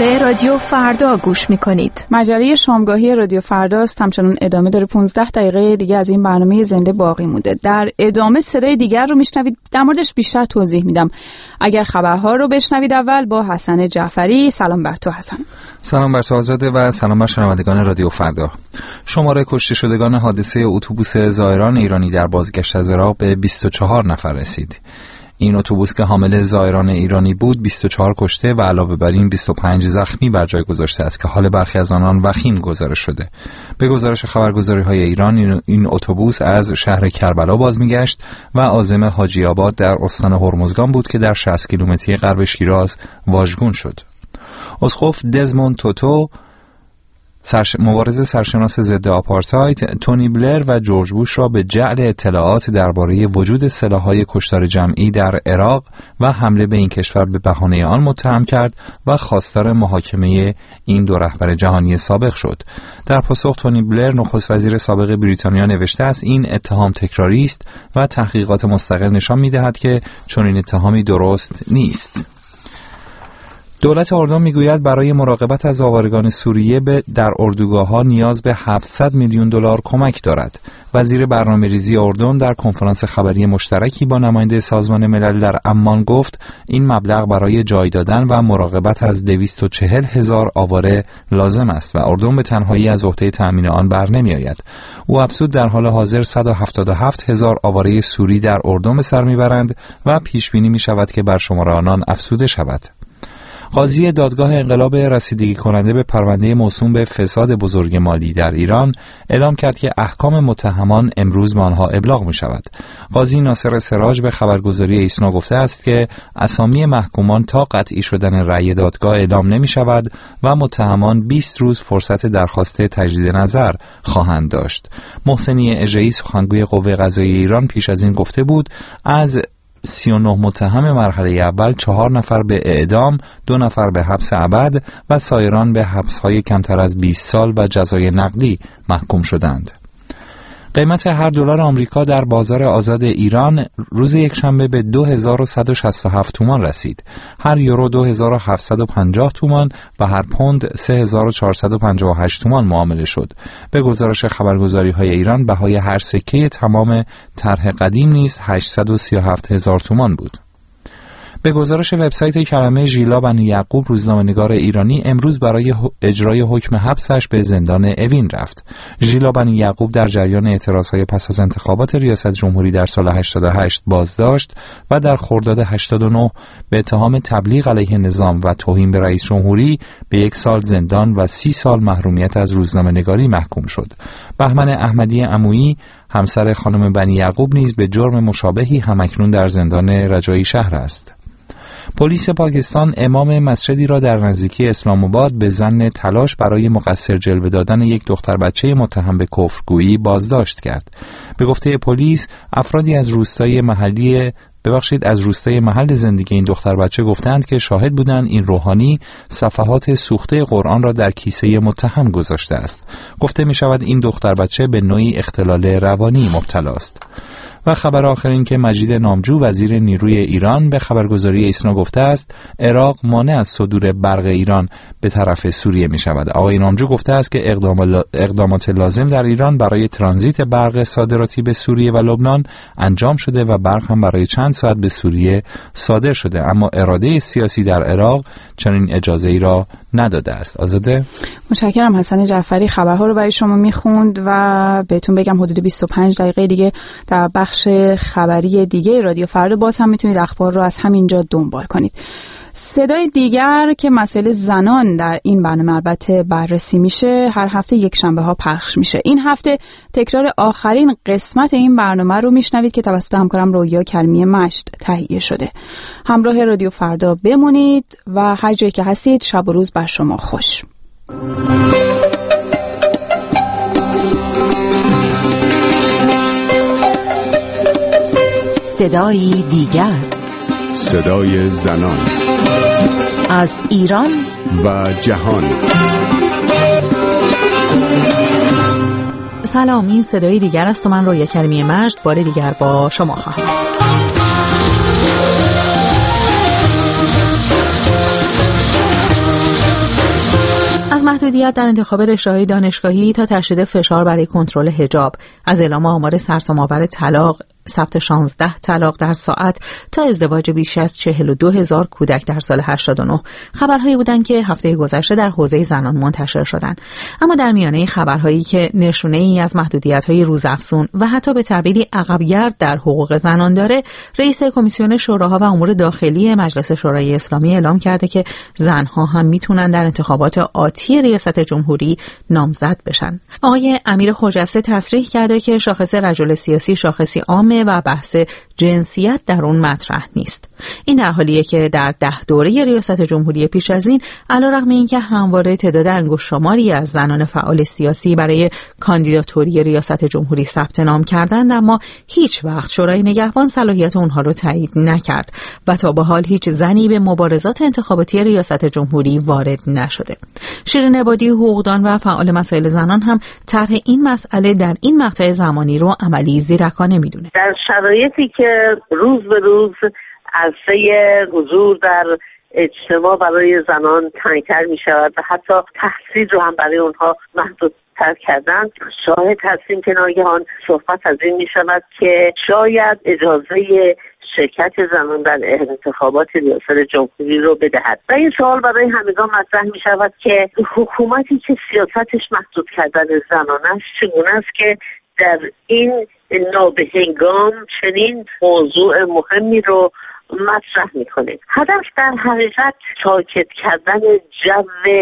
به رادیو فردا گوش میکنید. مجله شامگاهی رادیو فردا است، همچنان ادامه داره. 15 دقیقه دیگه از این برنامه زنده باقی مونده. در ادامه صدای دیگر رو میشنوید، در موردش بیشتر توضیح میدم. اگر خبرها رو بشنوید اول با حسن جعفری. سلام بر تو حسن. سلام بر تو آزاده و سلام بر شنوندگان رادیو فردا. شماره کشته شدگان حادثه اتوبوس زائران ایرانی در بازگشت از عراق به 24 نفر رسید. این اتوبوس که حامل زائران ایرانی بود 24 کشته و علاوه بر این 25 زخمی بر جای گذاشته است که حال برخی از آنان وخیم گزارش شده. به گزارش خبرگزاری‌های ایران این اتوبوس از شهر کربلا باز می‌گشت و عازم حاجی آباد در استان هرمزگان بود که در 60 کیلومتری غرب شیراز واژگون شد. اسقف دزموند توتو، مبارز سرشناس ضد آپارتاید، تونی بلر و جورج بوش را به جعل اطلاعات درباره وجود سلاح‌های کشتار جمعی در عراق و حمله به این کشور به بهانه آن متهم کرد و خواستار محاکمه این دو رهبر جهانی سابق شد. در پاسخ تونی بلر، نخست وزیر سابق بریتانیا، نوشته است این اتهام تکراری است و تحقیقات مستقل نشان می‌دهد که چنین اتهامی درست نیست. دولت اردن میگوید برای مراقبت از آوارگان سوریه در اردوگاه‌ها نیاز به 700 میلیون دلار کمک دارد. وزیر برنامه‌ریزی اردن در کنفرانس خبری مشترکی با نماینده سازمان ملل در عمان گفت این مبلغ برای جای دادن و مراقبت از 240,000 آواره لازم است و اردن به تنهایی از عهده تأمین آن بر نمی‌آید. او افزود در حال حاضر 177,000 آواره سوری در اردن به سر می‌برند و پیش بینی می‌شود که بر شمار آنان افزوده شود. قاضی دادگاه انقلاب رسیدگی کننده به پرونده موسوم به فساد بزرگ مالی در ایران اعلام کرد که احکام متهمان امروز به آنها ابلاغ می شود. قاضی ناصر سراج به خبرگزاری ایسنا گفته است که اسامی محکومان تا قطعی شدن رأی دادگاه اعلام نمی شود و متهمان 20 روز فرصت درخواست تجدید نظر خواهند داشت. محسنی اژه‌ای سخنگوی قوه قضاییه ایران پیش از این گفته بود از 39 متهم مرحله اول 4 نفر به اعدام، 2 نفر به حبس ابد و سایران به حبس‌های کمتر از 20 سال و جزای نقدی محکوم شدند. قیمت هر دلار آمریکا در بازار آزاد ایران روز یکشنبه به 2167 تومان رسید. هر یورو 2750 تومان و هر پوند 3458 تومان معامله شد. به گزارش خبرگزاری‌های ایران بهای هر سکه تمام طرح قدیم نیز 837,000 تومان بود. به گزارش وبسایت کلمه ژیلا بنی یعقوب، روزنامه‌نگار ایرانی امروز برای اجرای حکم حبسش به زندان اوین رفت. ژیلا بنی یعقوب در جریان اعتراضهای پس از انتخابات ریاست جمهوری در سال 88 بازداشت و در خرداد 89 به اتهام تبلیغ علیه نظام و توهین به رئیس جمهوری به 1 سال زندان و 30 سال محرومیت از روزنامه‌نگاری محکوم شد. بهمن احمدی عمویی، همسر خانم بنی یعقوب، نیز به جرم مشابهی همکنون در زندان رجایی شهر است. پلیس پاکستان امام مسجدی را در نزدیکی اسلام آباد به ظن تلاش برای مقصر جلوه دادن یک دختر بچه متهم به کفرگویی بازداشت کرد. به گفته پلیس، افرادی از روستای محل زندگی این دختر بچه گفتند که شاهد بودند این روحانی صفحات سوخته قرآن را در کیسه متهم گذاشته است. گفته می شود این دختر بچه به نوعی اختلال روانی مبتلا است. و خبر آخر این که مجید نامجو، وزیر نیروی ایران، به خبرگزاری ایسنا گفته است عراق مانع از صدور برق ایران به طرف سوریه می شود. آقای نامجو گفته است که اقدامات لازم در ایران برای ترانزیت برق صادراتی به سوریه و لبنان انجام شده و برق هم برای چند ساعت به سوریه صادر شده، اما اراده سیاسی در عراق چنین اجازه ای را نداده است. آزاده، متشکرم. حسن جعفری خبرها رو برای شما میخوند و بهتون بگم حدود 25 دقیقه دیگه در بخش خبری دیگه رادیو فردا باز هم میتونید اخبار رو از همینجا دنبال کنید. صدای دیگر که مسائل زنان در این برنامه البته بررسی میشه، هر هفته یک شنبه ها پخش میشه. این هفته تکرار آخرین قسمت این برنامه رو میشنوید که توسط همکارم رویا کریمی مشت تهیه شده. همراه رادیو فردا بمونید و هر جایی که هستید شب و روز بر شما خوش. صدای دیگر، صدای زنان از ایران و جهان. سلام، این صدای دیگر است و من رویا کریمی مجد بار دیگر با شما خواهم. از محدودیت در انتخاب رشته‌های دانشگاهی تا تشدید فشار برای کنترل حجاب، از اعلام آمار سرسام‌آور طلاق، ثبت 16 طلاق در ساعت تا ازدواج بیش از 42,000 کودک در سال 89 خبرهایی بودند که هفته گذشته در حوزه زنان منتشر شدند. اما در میانه خبرهایی که نشونه‌ای از محدودیت‌های روزافزون و حتی به تعبیری عقب‌گرد در حقوق زنان داره، رئیس کمیسیون شوراها و امور داخلی مجلس شورای اسلامی اعلام کرده که زنها هم میتونن در انتخابات آتی ریاست جمهوری نامزد بشن. آقای امیر خجسته تصریح کرده که شاخص رجل سیاسی شاخصی عامه و بحث جنسیت در اون مطرح نیست. این در حالیه که در 10 دوره ریاست جمهوری پیش از این، علیرغم اینکه همواره تعداد انگشت‌شماری از زنان فعال سیاسی برای کاندیداتوری ریاست جمهوری ثبت نام کردند، اما هیچ وقت شورای نگهبان صلاحیت اونها رو تایید نکرد و تا به حال هیچ زنی به مبارزات انتخاباتی ریاست جمهوری وارد نشده. شیرین عبادی، حقوقدان و فعال مسائل زنان هم طرح این مسئله در این مقطع زمانی رو عملی زیرکانه میدونه. در شرایطی که روز به روز عرصه حضور در اجتماع برای زنان تنگ‌تر می شود و حتی تحصیل رو هم برای اونها محدودتر کردن، شاهد هستیم که ناگهان صحبت از این می شود که شاید اجازه شرکت زنان در انتخابات ریاست جمهوری رو بدهد. و این سوال برای همگان مطرح می شود که حکومتی که سیاستش محدود کردن زنان است چگونه است که در این نابهنگام چنین موضوع مهمی رو مطرح میکنه. هدف در حقیقت ساکت کردن جو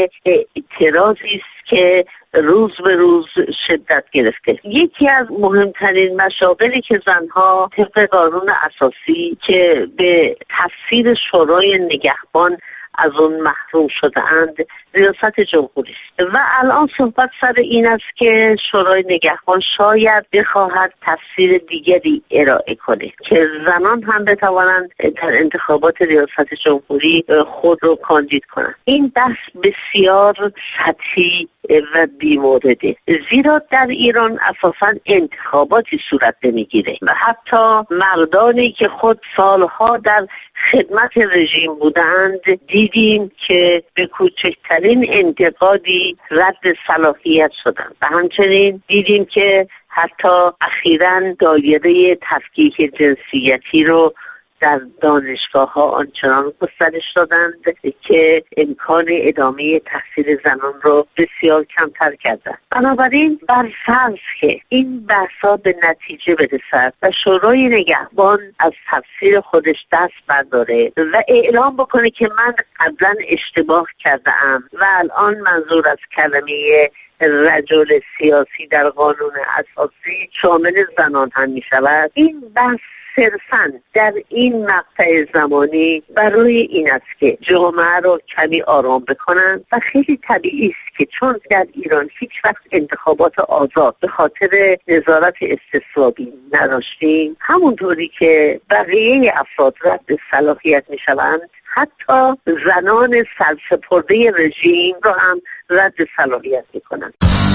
اعتراضی است که روز به روز شدت گرفته. یکی از مهمترین مشاغلی که زنها طبق قانون اساسی که به تفسیر شورای نگهبان از اون محروم شده‌اند ریاست جمهوری است و الان صحبت سر این است که شورای نگهبان شاید بخواهد تفسیر دیگری ارائه کنه که زنان هم بتوانند در انتخابات ریاست جمهوری خود رو کاندید کنند. این بحث بسیار سطحی و بی‌مورده، زیرا در ایران اساساً انتخاباتی صورت نمیگیره و حتی مردانی که خود سالها در خدمت رژیم بودند دیدیم که به کوچکترین انتقادی رد صلاحیت شدند و همچنین دیدیم که حتی اخیراً دایره تفکیک جنسیتی رو در دانشگاه‌ها آنچنان گسترش دادند که امکان ادامه تحصیل زنان رو بسیار کمتر کردند. بنابراین بر فرض که این بحث‌ها به نتیجه برسد و شورای نگهبان از تفسیر خودش دست برداره و اعلام بکنه که من قبلا اشتباه کرده‌ام و الان منظور از کلمه رجل سیاسی در قانون اساسی شامل زنان هم می شود، این بحث صرفاً در این مقطع زمانی برای این است که جامعه رو کمی آرام بکنن و خیلی طبیعی است که چون در ایران هیچ وقت انتخابات آزاد به خاطر نظارت استصوابی نداشتیم، همونطوری که بقیه افراد رد صلاحیت می شوند، حتی زنان سرسپرده رژیم رو هم رد صلاحیت می کنند.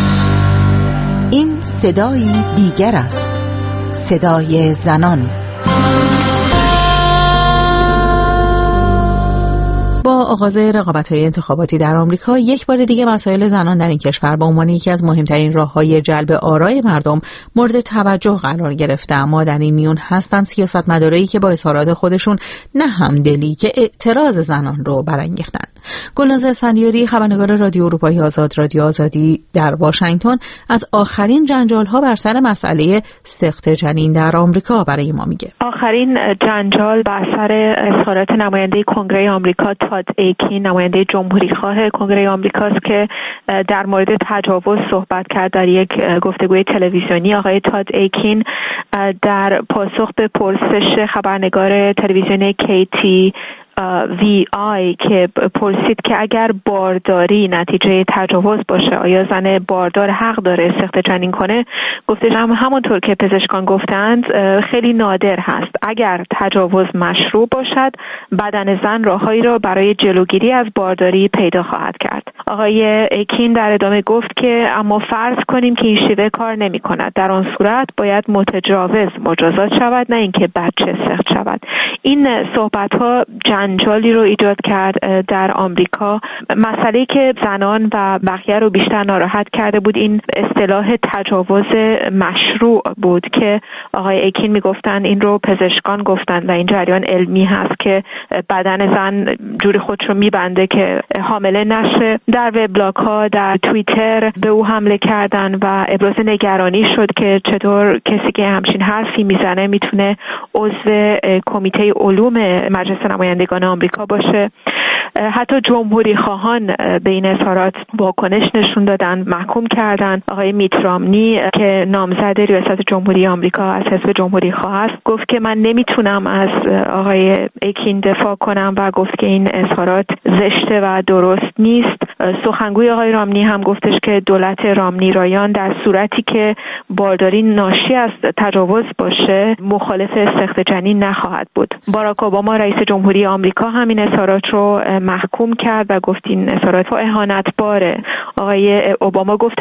این صدایی دیگر است، صدای زنان. با آغاز رقابت‌های انتخاباتی در آمریکا، یک بار دیگه مسائل زنان در این کشور به عنوان یکی از مهمترین راه‌های جلب آرای مردم مورد توجه قرار گرفته. اما در این میون هستن سیاستمدارایی که با اظهارات خودشون نه همدلی که اعتراض زنان رو برانگیختن. گلناز اسفندیاری، خبرنگار رادیو اروپایی آزاد، رادیو آزادی در واشنگتن، از آخرین جنجال‌ها بر سر مسئله سقط جنین در آمریکا برای ما میگه. آخرین جنجال بر سر اظهارات نماینده کنگره آمریکا تاد ایکین، نماینده جمهوریخواه کنگره آمریکاست که در مورد تجاوز صحبت کرد در یک گفتگوی تلویزیونی. آقای تاد ایکین در پاسخ به پرسش خبرنگار تلویزیون KTVI که پرسید که اگر بارداری نتیجه تجاوز باشه آیا زن باردار حق داره سقط جنین کنه، گفتش همونطور که پزشکان گفتند خیلی نادر هست. اگر تجاوز مشروع باشد بدن زن راههایی را برای جلوگیری از بارداری پیدا خواهد کرد. آقای ایکین در ادامه گفت که اما فرض کنیم که این شیوه کار نمی کند. در آن صورت باید متجاوز مجازات شود، نه اینکه بچه سخت شود. این صحبت ها جنجالی رو ایجاد کرد در آمریکا. مسئله که زنان و بقیه رو بیشتر ناراحت کرده بود این اصطلاح تجاوز مشروع بود که آقای ایکین میگفتن این رو پزشکان گفتن و این جریان علمی هست که بدن زن جوری خودش رو میبنده که حامله نشه. در وبلاگ ها، در توییتر به او حمله کردن و ابراز نگرانی شد که چطور کسی که همچین حرفی میزنه میتونه عضو کمیته علوم مجلس نمایندگان آمریکا باشه. حتی جمهوری خواهان به این اظهارات واکنش نشون دادن، محکوم کردن. آقای میت رامنی که نامزد ریاست جمهوری آمریکا از حزب جمهوری خواه است گفت که من نمیتونم از آقای ایکین دفاع کنم و گفت که این اظهارات زشته و درست نیست. سخنگوی آقای رامنی هم گفتش که دولت رامنی رایان در صورتی که بارداری ناشی از تجاوز باشه مخالف سخت جنین نخواهد بود. باراک اوباما رئیس جمهوری آمریکا همین اظهارات رو محکوم کرد و گفت این اظهارات اهانتباره. آقای اوباما گفت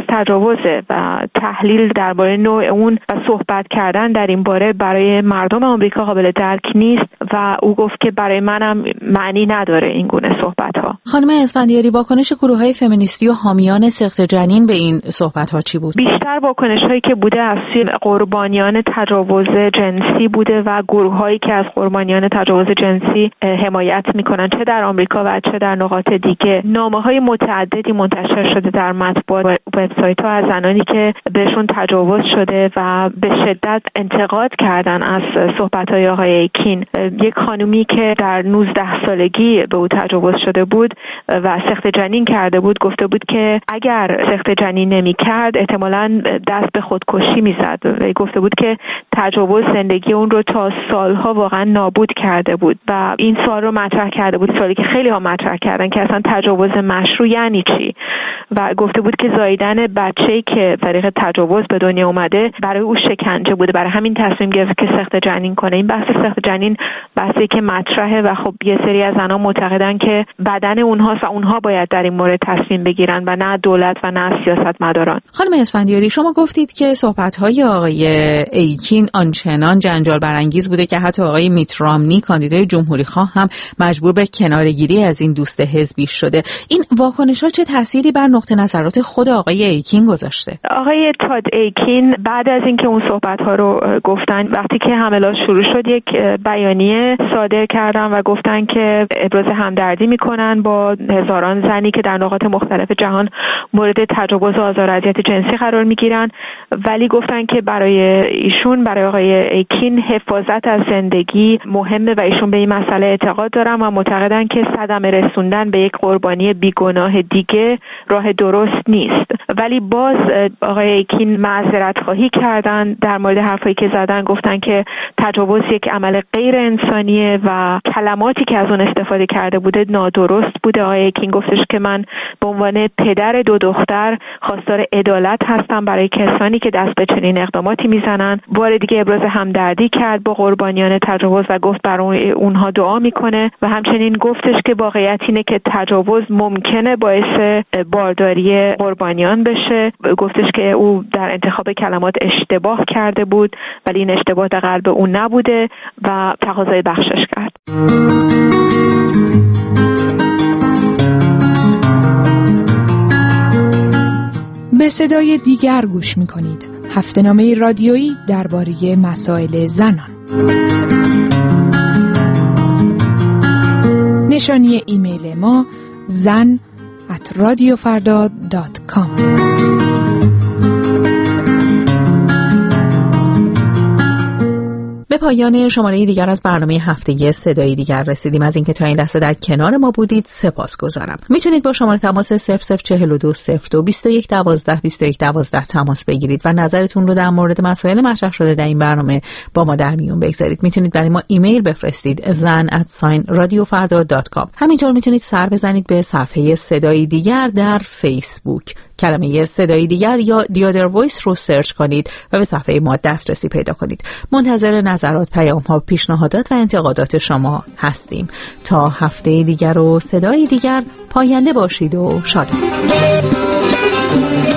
تجاوزه و تحلیل درباره نوع اون و صحبت کردن در این باره برای مردم آمریکا قابل درک نیست و او گفت که برای منم معنی نداره این گونه صحبت ها. خانم اسفندیاری، واکنش گروه‌های فمینیستی و حامیان سخت جنین به این صحبت ها چی بود؟ بیشتر واکنش هایی که بوده از سوی قربانیان تجاوز جنسی بوده و گروه‌هایی که از قربانیان تجاوز جنسی حمایت میکنن، چه در آمریکا و چه در نقاط دیگه. نامه‌های متعددی منتشر شده در مطبوعات و وبسایت‌ها از زنانی که بهشون تجاوز شده و به شدت انتقاد کردن از صحبت‌های آقای ایکین. یک خانومی که در 19 سالگی به او تجاوز شده بود و سخت جنین کرده بود گفته بود که اگر سخت جنین نمی‌کرد احتمالاً دست به خودکشی می‌زد و گفته بود که تجاوز زندگی اون رو تا سالها واقعا نابود کرده بود و این سوال رو مطرح کرده بود، سوالی که خیلی ها مطرح کردن که اصلا تجاوز مشروع یعنی چی و گفته بود که زاییدن بچه‌ای که طریق تجاوز به دنیا اومده برای او شکنجه بوده، برای همین تصمیم گرفت که سخت جنین کنه. این بحث سخت جنین بحثی که مطرحه و خب یه سری از زنان معتقدن که بدن اونهاست و اونها باید در این مورد تصمیم بگیرن و نه دولت و نه سیاستمداران. خانم اسفندیاری، شما گفتید که صحبت‌های آقای ایکین آنچنان جنجال برانگیز بوده که حتی آقای میت رامنی کاندیدای جمهوری‌خواه هم مجبور به کناره‌گیری از این دوست حزبی شده. این واکنش‌ها چه تأثیری بر نقطه نظرات خود آقای ایکین گذاشته؟ آقای تاد ایکین بعد از اینکه اون صحبت‌ها رو گفتن، وقتی که حملات شروع شد یک بیانیه صادر کردن و گفتن که ابراز همدردی می‌کنن با هزاران زنی که در نقاط مختلف جهان مورد تجاوز و آزار و اذیت جنسی قرار می‌گیرن، ولی گفتن که برای ایشون، برای آقای ایکین، حفاظت از زندگی مهمه و ایشون به این مسئله اعتقاد دارن و معتقدن که صدمه رسوندن به یک قربانی بیگناه دیگه راه درست نیست. ولی باز آقای ایکین معذرت خواهی کردن در مورد حرفایی که زدن، گفتن که تجاوز یک عمل غیر انسانیه و کلماتی که از اون استفاده کرده بوده نادرست بوده. آقای ایکین گفتش که من به عنوان پدر 2 دختر خواستار عدالت هستم برای کسانی که دست به چنین اقداماتی میزنن. بار دیگه ابراز همدردی کرد با قربانیان تجاوز و گفت برای اونها دعا میکنه و همچنین گفتش که واقعیت اینه که تجاوز ممکنه باعث بارداری قربانیان بشه. گفتش که او در انتخاب کلمات اشتباه کرده بود ولی این اشتباه در قلب او نبوده و تقاضای بخشش کرد. به صدای دیگر گوش می‌کنید. هفته‌نامه رادیویی درباره مسائل زنان. نشانی ایمیل ما zan@radiofarda.com. به پایان شماره دیگر از برنامه هفتگی صدای دیگر رسیدیم. از اینکه تا این لحظه در کنار ما بودید سپاسگزارم. میتونید با شماره تماس 00420221122112 تماس بگیرید و نظرتون رو در مورد مسائل مطرح شده در این برنامه با ما در میون بگذارید. میتونید برای ما ایمیل بفرستید zan@radiofarda.com. همینطور میتونید سر بزنید به صفحه صدای دیگر در فیسبوک. کلمه صدای دیگر یا The Other Voice رو سرچ کنید و به صفحه ما دسترسی پیدا کنید. منتظر نظرات، پیام‌ها، پیشنهادات و انتقادات شما هستیم. تا هفته دیگر و صدای دیگر، پاینده باشید و شاد باشید.